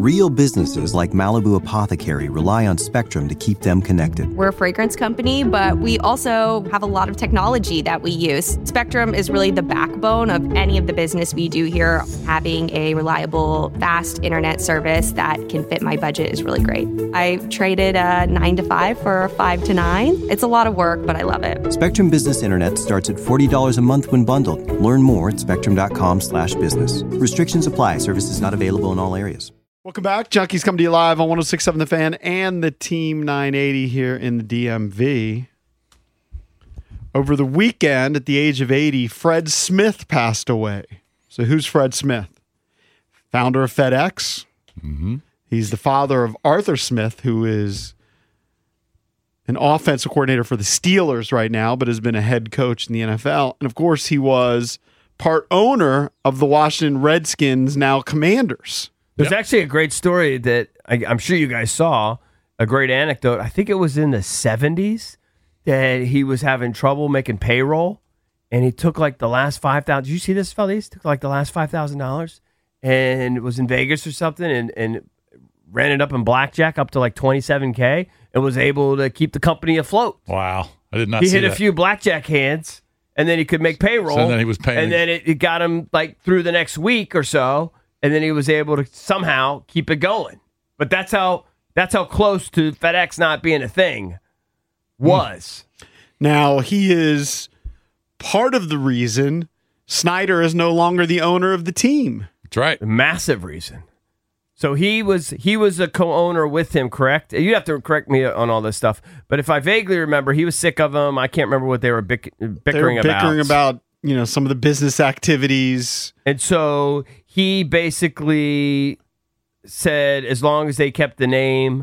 Real businesses like Malibu Apothecary rely on Spectrum to keep them connected. We're a fragrance company, but we also have a lot of technology that we use. Spectrum is really the backbone of any of the business we do here. Having a reliable, fast internet service that can fit my budget is really great. I traded a 9 to 5 for a 5 to 9. It's a lot of work, but I love it. Spectrum Business Internet starts at $40 a month when bundled. Learn more at spectrum.com/business. Restrictions apply. Services not available in all areas. Welcome back. Junkies coming to you live on 106.7 The Fan and the Team 980 here in the DMV. Over the weekend, at the age of 80, Fred Smith passed away. So who's Fred Smith? Founder of FedEx. Mm-hmm. He's the father of Arthur Smith, who is an offensive coordinator for the Steelers right now, but has been a head coach in the NFL. And, of course, he was part owner of the Washington Redskins, now Commanders. There's actually a great story that I'm sure you guys saw, a great anecdote. I think it was in the 70s that he was having trouble making payroll, and he took like the last $5,000. Did you see this, fellas? Took like the last $5,000 and was in Vegas or something and ran it up in blackjack up to like $27K and was able to keep the company afloat. Wow. I did not see He hit that. a few blackjack hands, and then he could make payroll. So then he was paying. And then it got him like through the next week or so. And then he was able to somehow keep it going. But that's how close to FedEx not being a thing was. Now, he is part of the reason Snyder is no longer the owner of the team. That's right. A massive reason. So he was a co-owner with him, correct? You'd have to correct me on all this stuff. But if I vaguely remember, he was sick of him. I can't remember what they were bickering about. Bickering about, some of the business activities. And so he basically said as long as they kept the name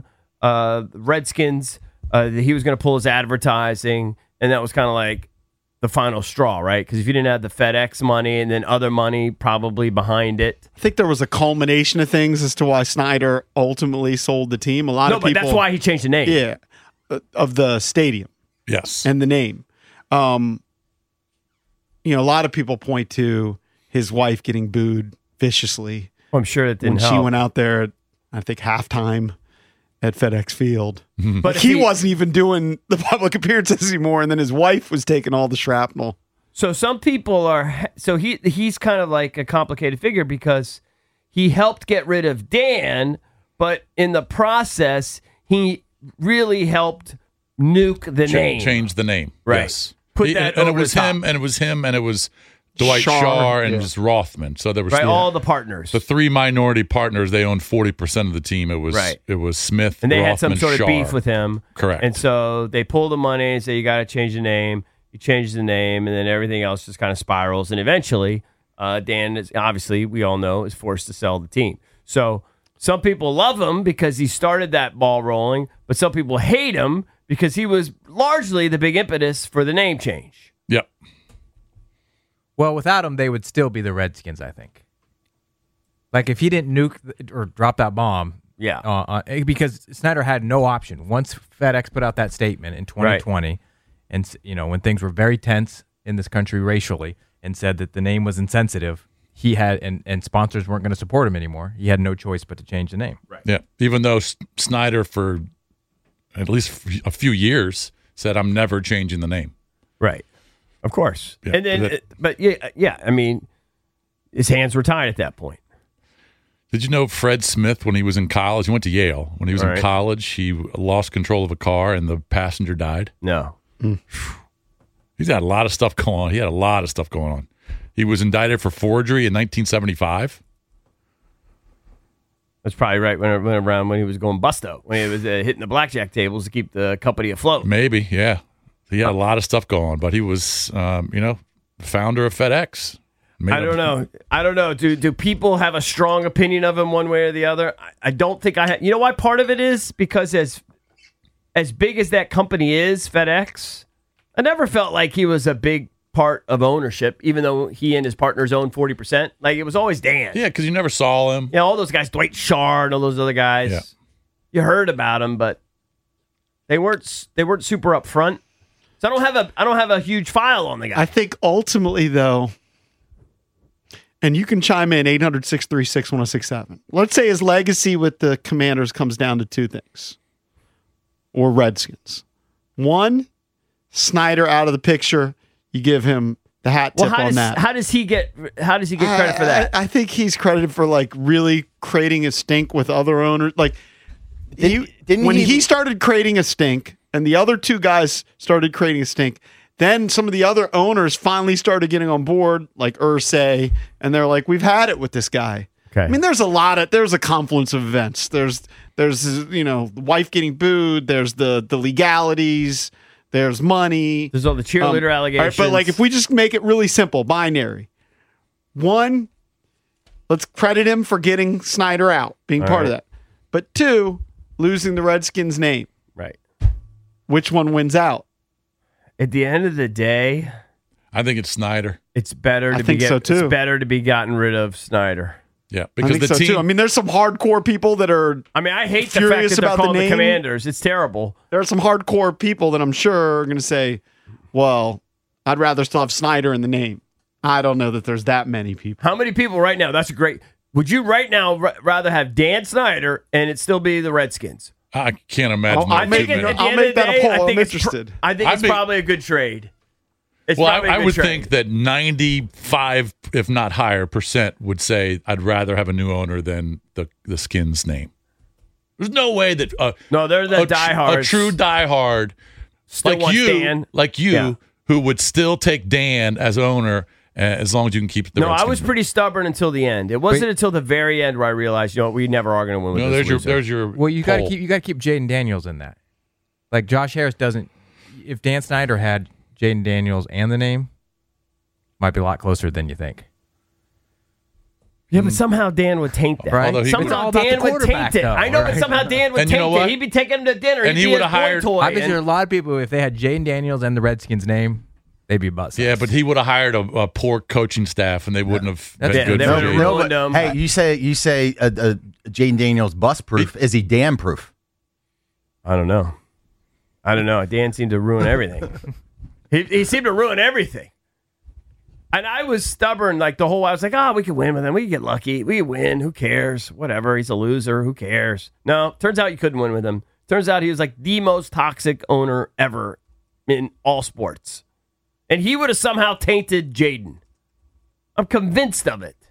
Redskins, he was going to pull his advertising, and that was kind of like the final straw, right? Because if you didn't have the FedEx money and then other money probably behind it. I think there was a culmination of things as to why Snyder ultimately sold the team. A lot of people... No, but that's why he changed the name. Yeah, of the stadium. Yes. And the name. A lot of people point to his wife getting booed viciously. Well, I'm sure it didn't when help. she went out there at, I think, halftime at FedEx Field. But he wasn't even doing the public appearances anymore, and then his wife was taking all the shrapnel. So some people are... So he's kind of like a complicated figure because he helped get rid of Dan, but in the process, he really helped nuke the name. Change the name. Right. Yes. Put that and over it was the top. him, and it was him, and it was Dwight Shaw and just Rothman. So there was all the partners. the three minority partners. They owned 40% of the team. It was It was Smith, and they Rothman, had some sort Shaw. of beef with him. Correct. And so they pulled the money and say, you got to change the name. He changed the name, and then everything else just kind of spirals. And eventually, Dan, is obviously, we all know, is forced to sell the team. So some people love him because he started that ball rolling, but some people hate him because he was largely the big impetus for the name change. Yep. Well, without him, they would still be the Redskins, I think. Like, if he didn't nuke or drop that bomb, because Snyder had no option. Once FedEx put out that statement in 2020, and when things were very tense in this country racially, and said that the name was insensitive, he had and sponsors weren't going to support him anymore. He had no choice but to change the name. Right. Yeah. Even though Snyder, for at least a few years, said, "I'm never changing the name." Right. Of course. Yeah, And then, I mean, his hands were tied at that point. Did you know Fred Smith, when he was in college, he went to Yale. When he was in college, he lost control of a car and the passenger died. No. He's got a lot of stuff going on. He had a lot of stuff going on. He was indicted for forgery in 1975. That's probably right around when he was going busto, when he was hitting the blackjack tables to keep the company afloat. Maybe, yeah. He had a lot of stuff going on, but he was, founder of FedEx. I don't know. Do people have a strong opinion of him one way or the other? I don't think I have. You know why part of it is? Because as big as that company is, FedEx, I never felt like he was a big part of ownership, even though he and his partners owned 40%. Like, it was always Dan. Yeah, because you never saw him. You know, all those guys, Dwight Shaw and all those other guys. Yeah. You heard about them, but they weren't super upfront. So I don't have a huge file on the guy. I think ultimately, though, And you can chime in 800-636-1067. Let's say his legacy with the Commanders comes down to two things. Or Redskins. One, Snyder out of the picture. You give him the hat tip on that. How does he get credit for that? I think he's credited for like really creating a stink with other owners. Like when he started creating a stink and the other two guys started creating a stink, then some of the other owners finally started getting on board, like Irsay, and they're like, we've had it with this guy. Okay. I mean, there's a confluence of events. There's the wife getting booed, there's the legalities, there's money. There's all the cheerleader allegations. But like if we just make it really simple, binary. One, let's credit him for getting Snyder out, being part of that. But two, losing the Redskins name. Right. Which one wins out? At the end of the day, I think it's Snyder. It's better to It's better to be gotten rid of Snyder. Yeah, because the team. Too. I mean, there's some hardcore people that are. I mean, I hate the fact that they're called the Commanders. It's terrible. There are some hardcore people that I'm sure are going to say, "Well, I'd rather still have Snyder in the name." I don't know that there's that many people. How many people right now? That's a great. Would you right now rather have Dan Snyder and it still be the Redskins? I can't imagine. I'll make that a poll. I'm interested. I think it's probably a good trade. I would think that 95, if not higher, % would say I'd rather have a new owner than the Skins name. There's no way that no, they're the diehards. A true diehard still like you, who would still take Dan as owner as long as you can keep the. No, Redskins I was pretty stubborn until the end. It wasn't until the very end where I realized, we never are going to win with this loser. There's your. Well, you got to keep Jaden Daniels in that. Like Josh Harris doesn't. If Dan Snyder had Jaden Daniels and the name, might be a lot closer than you think. Yeah, but somehow Dan would taint that. Right? Somehow Dan would taint it. Though, I know, but somehow Dan would taint it. He'd be taking him to dinner. And he would have hired. I bet there are a lot of people, if they had Jaden Daniels and the Redskins name, they'd be butts. Yeah, but he would have hired a poor coaching staff, and they wouldn't have been good they for would have you. ruined him. Hey, you say Jaden Daniels bust proof. Is he damn proof? I don't know. Dan seemed to ruin everything. He seemed to ruin everything. And I was stubborn like the whole while. I was like, we could win with him. We could get lucky. We could win. Who cares? Whatever. He's a loser. Who cares? No, turns out you couldn't win with him. Turns out he was like the most toxic owner ever in all sports. And he would have somehow tainted Jaden. I'm convinced of it.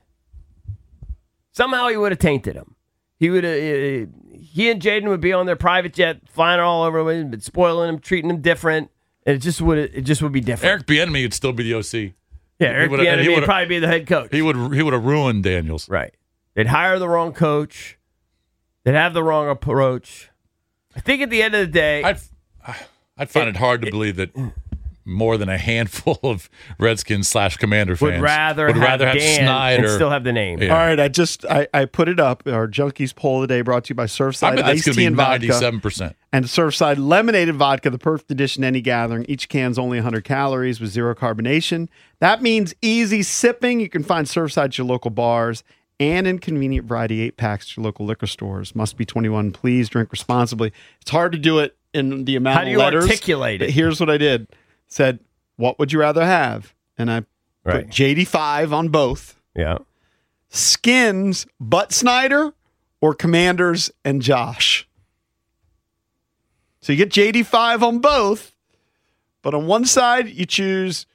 Somehow he would have tainted him. He and Jaden would be on their private jet, flying all over him, spoiling him, treating him different. And it just would be different. Eric Bieniemy would still be the OC. Yeah, Eric Bieniemy would probably be the head coach. He would have ruined Daniels. Right. They'd hire the wrong coach. They'd have the wrong approach. I think at the end of the day, I'd find it hard to believe that more than a handful of Redskins / Commander fans would rather have Dan Snyder and still have the name. Yeah. All right, I put it up. Our Junkies poll today brought to you by Surfside Iced Tea and Vodka. 97%. And Surfside Lemonade Vodka, the perfect addition to any gathering. Each can's only 100 calories with zero carbonation. That means easy sipping. You can find Surfside at your local bars and in convenient variety 8-packs at your local liquor stores. Must be 21. Please drink responsibly. It's hard to do it in the amount of letters. How do you articulate it? But here's what I did. Said, what would you rather have? And I put JD5 on both. Yeah. Skins, but Snyder, or Commanders and Josh. So you get JD5 on both, but on one side you choose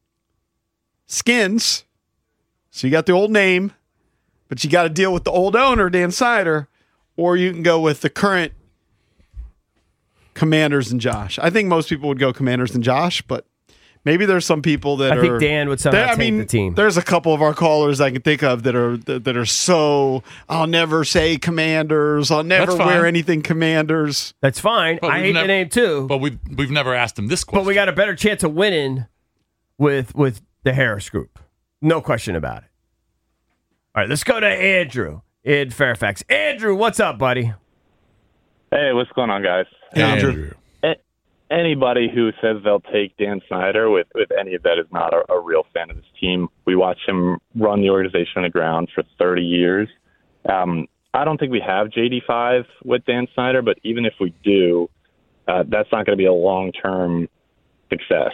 Skins. So you got the old name, but you got to deal with the old owner, Dan Snyder, or you can go with the current Commanders and Josh. I think most people would go Commanders and Josh, but maybe there's some people that I think Dan would somehow take the team. There's a couple of our callers I can think of that are so, I'll never say Commanders. I'll never wear anything Commanders. That's fine. I hate the name too. But we've never asked him this question. But we got a better chance of winning with the Harris group. No question about it. All right, let's go to Andrew in Fairfax. Andrew, what's up, buddy? Hey, what's going on, guys? Hey, Andrew. Anybody who says they'll take Dan Snyder with any of that is not a real fan of this team. We watched him run the organization on the ground for 30 years. I don't think we have JD5 with Dan Snyder, but even if we do, that's not going to be a long-term success.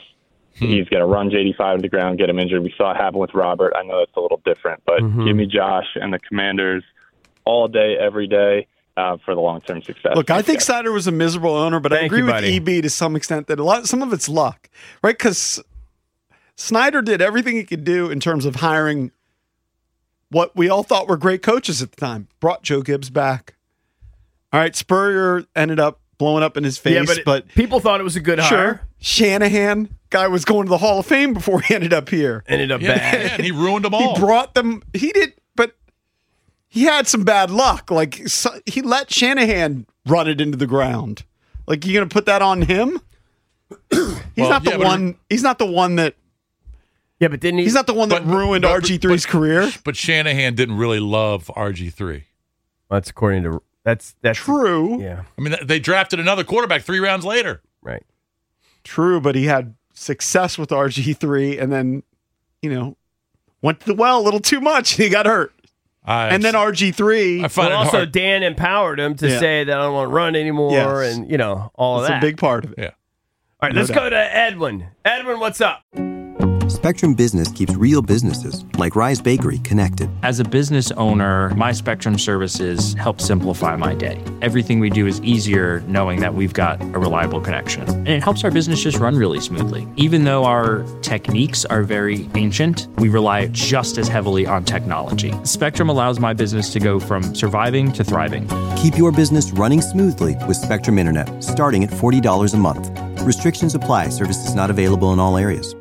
He's going to run JD5 to the ground, get him injured. We saw it happen with Robert. I know that's a little different, but give me Josh and the Commanders all day, every day for the long-term success. Look, I think Snyder was a miserable owner, but I agree with EB to some extent that some of it's luck, right? Because Snyder did everything he could do in terms of hiring what we all thought were great coaches at the time. Brought Joe Gibbs back. All right, Spurrier ended up blowing up in his face, but people thought it was a good hire. Sure. Shanahan, guy was going to the Hall of Fame before he ended up here. Ended up bad. Yeah, and he ruined them all. He brought them. He did, but he had some bad luck. Like, he let Shanahan run it into the ground. Like, you going to put that on him? He's not the one. He's not the one that. Yeah, but didn't he? He's not the one that ruined RG3's career. But Shanahan didn't really love RG3. That's according to that's true. Yeah, I mean, they drafted another quarterback 3 rounds later. Right. True, but he had success with RG3, and then went to the well a little too much, and he got hurt. And then RG3. But also, Dan empowered him to say that I don't want to run anymore, and all of that. That's a big part of it. Yeah. All right, let's go to Edwin. Edwin, what's up? Spectrum Business keeps real businesses, like Rise Bakery, connected. As a business owner, my Spectrum services help simplify my day. Everything we do is easier knowing that we've got a reliable connection. And it helps our business just run really smoothly. Even though our techniques are very ancient, we rely just as heavily on technology. Spectrum allows my business to go from surviving to thriving. Keep your business running smoothly with Spectrum Internet, starting at $40 a month. Restrictions apply. Services not available in all areas.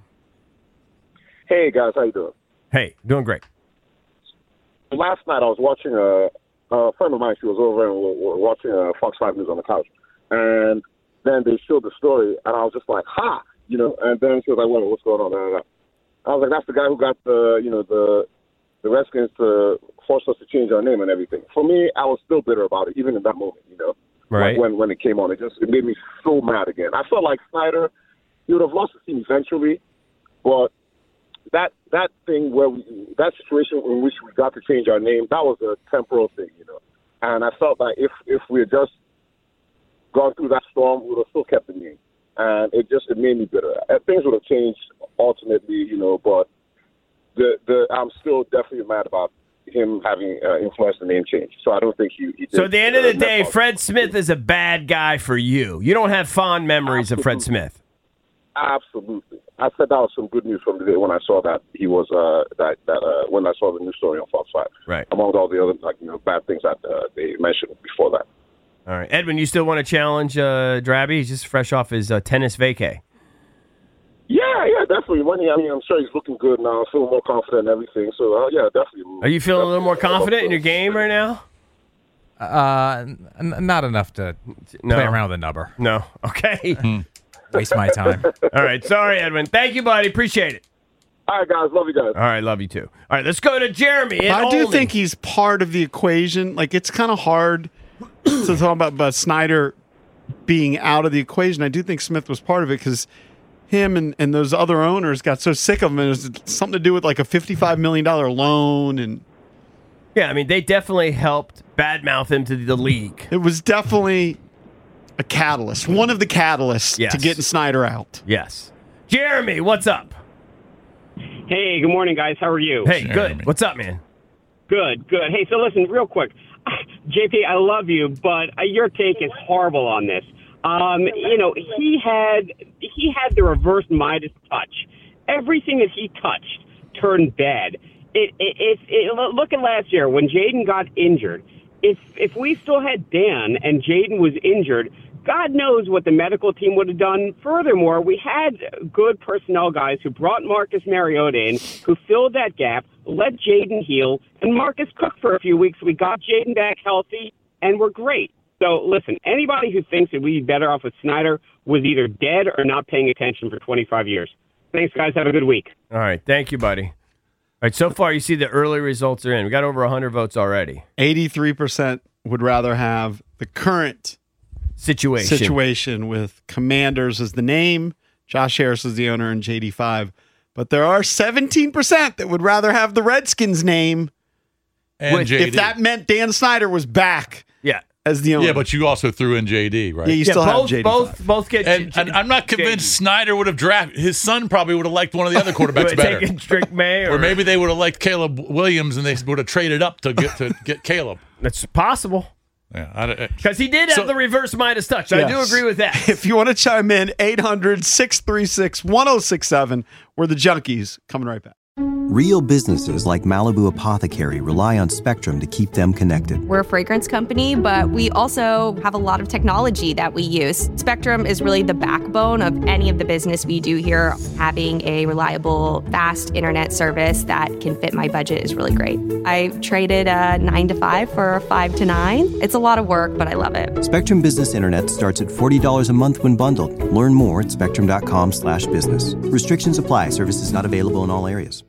Hey, guys, how you doing? Hey, doing great. Last night I was watching a friend of mine. She was over and we're watching Fox 5 News on the couch. And then they showed the story, and I was just like, ha! And then she was like, what's going on? I was like, that's the guy who got the Redskins to force us to change our name and everything. For me, I was still bitter about it, even in that moment, Right. When it came on. It made me so mad again. I felt like Snyder, he would have lost the team eventually, but that thing that situation in which we got to change our name, that was a temporal thing, And I felt like if we had just gone through that storm, we would have still kept the name. And it made me bitter. Things would have changed ultimately, but I'm still definitely mad about him having influenced the name change. So I don't think he did. So at the end of the day, Fred Smith is a bad guy for you. You don't have fond memories of Fred Smith. Absolutely. I said that was some good news from the day when I saw that he was when I saw the news story on Fox 5. Right. Among all the other bad things that they mentioned before that. All right, Edwin, you still want to challenge Drabby? He's just fresh off his tennis vacay. Yeah, definitely. I'm sure he's looking good now. Feeling more confident and everything. So yeah, definitely. Are you feeling a little more confident in your game right now? Not enough to play around with a number. No. Okay. Waste my time. All right. Sorry, Edwin. Thank you, buddy. Appreciate it. All right, guys. Love you guys. All right. Love you, too. All right. Let's go to Jeremy. I do think he's part of the equation. Like, it's kind of hard to talk about Snyder being out of the equation. I do think Smith was part of it because him and those other owners got so sick of him. It was something to do with like a $55 million loan. And yeah, I mean, they definitely helped badmouth him to the league. It was definitely a catalyst, one of the catalysts to getting Snyder out. Yes. Jeremy, what's up? Hey, good morning, guys. How are you? Hey, good. What's up, man? Good. Hey, so listen, real quick. JP, I love you, but your take is horrible on this. He had the reverse Midas touch. Everything that he touched turned bad. Look at last year when Jaden got injured. If we still had Dan and Jaden was injured, God knows what the medical team would have done. Furthermore, we had good personnel guys who brought Marcus Mariota in, who filled that gap, let Jaden heal, and Marcus cooked for a few weeks. We got Jaden back healthy, and we're great. So, listen, anybody who thinks that we'd be better off with Snyder was either dead or not paying attention for 25 years. Thanks, guys. Have a good week. All right. Thank you, buddy. All right. So far, you see the early results are in. We got over 100 votes already. 83% would rather have the current situation with Commanders as the name, Josh Harris as the owner, and JD5. But there are 17% that would rather have the Redskins name. And if that meant Dan Snyder was back. Yeah. as the owner. Yeah, but you also threw in JD, right? Yeah, you still have JD. Both get. And I'm not convinced Snyder would have drafted. His son probably would have liked one of the other quarterbacks better. Taken Drake May, or maybe they would have liked Caleb Williams, and they would have traded up to get Caleb. That's possible. Yeah, because he did have the reverse Midas touch. Yes. I do agree with that. If you want to chime in, 800-636-1067. We're the Junkies. Coming right back. Real businesses like Malibu Apothecary rely on Spectrum to keep them connected. We're a fragrance company, but we also have a lot of technology that we use. Spectrum is really the backbone of any of the business we do here. Having a reliable, fast internet service that can fit my budget is really great. I traded a 9 to 5 for a 5 to 9. It's a lot of work, but I love it. Spectrum Business Internet starts at $40 a month when bundled. Learn more at spectrum.com/business. Restrictions apply. Services not available in all areas.